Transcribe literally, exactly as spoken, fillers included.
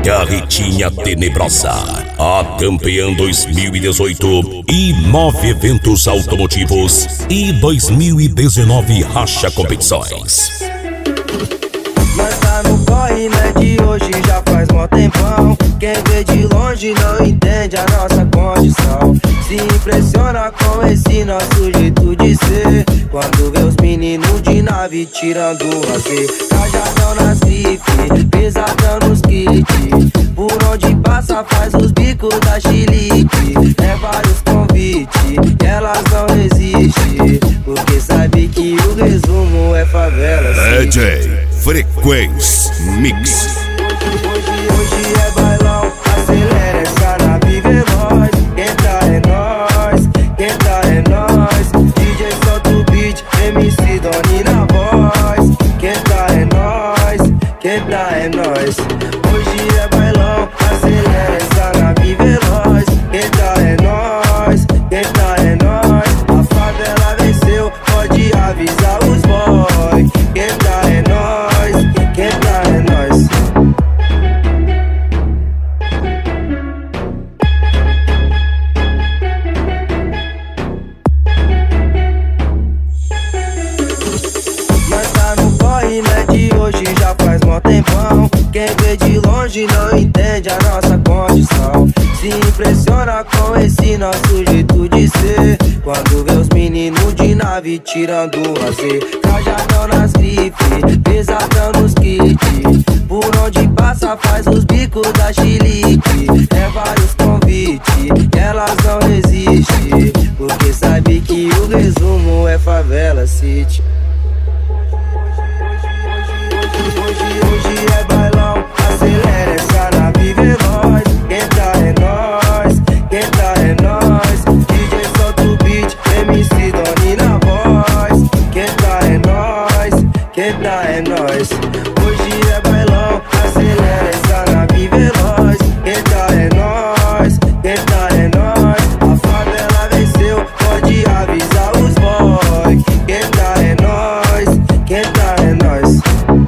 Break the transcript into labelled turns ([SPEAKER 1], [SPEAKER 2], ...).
[SPEAKER 1] Carretinha Tenebrosa, a campeã dois mil e dezoito e nove eventos automotivos e dois mil e dezenove Racha Competições.
[SPEAKER 2] Nós tá no corre, né, de hoje já faz mó tempão. Quem vê de longe não entende a nossa condição. Se impressiona com esse nosso jeito de ser. Quando vê os meninos de nave tirando o lazer. Cajadão nas grifes, pesadão nos kits. Por onde passa faz os bicos da chilique. É vários convites, elas não resistem. Porque sabe que o resumo é favela.
[SPEAKER 1] D J Frequência Mix.
[SPEAKER 2] Hoje, hoje é bailão, acelera essa nave veloz. Quem tá é nós, quem tá é nós. D J solta o beat, M C Doni na voz. Quem tá é nós, quem tá é nós. Hoje é bailão, acelera essa nave veloz. Quem tá é nós, quem tá é nós. A favela venceu, pode avisar os boys. Quem tá é nós, quem tá é nós. Nós tá no corre, né, de hoje já faz mó tempão. Quem vê de longe não entende a nossa condição. Se impressiona com esse nosso jeito de ser. Quando vê os meninos de nave tirando o lazer. Cajadão nas grifes, pesadão nos kits. Por onde passa faz os bicos da chilique. É vários convites, elas não resistem. Porque sabe que o resumo é favela city. Hoje, hoje é bailão, acelera essa nave veloz. Quem tá é nós, quem tá é nós. D J solta o beat, M C Doni na voz. Quem tá é nós, quem tá é nós. Hoje é bailão, acelera essa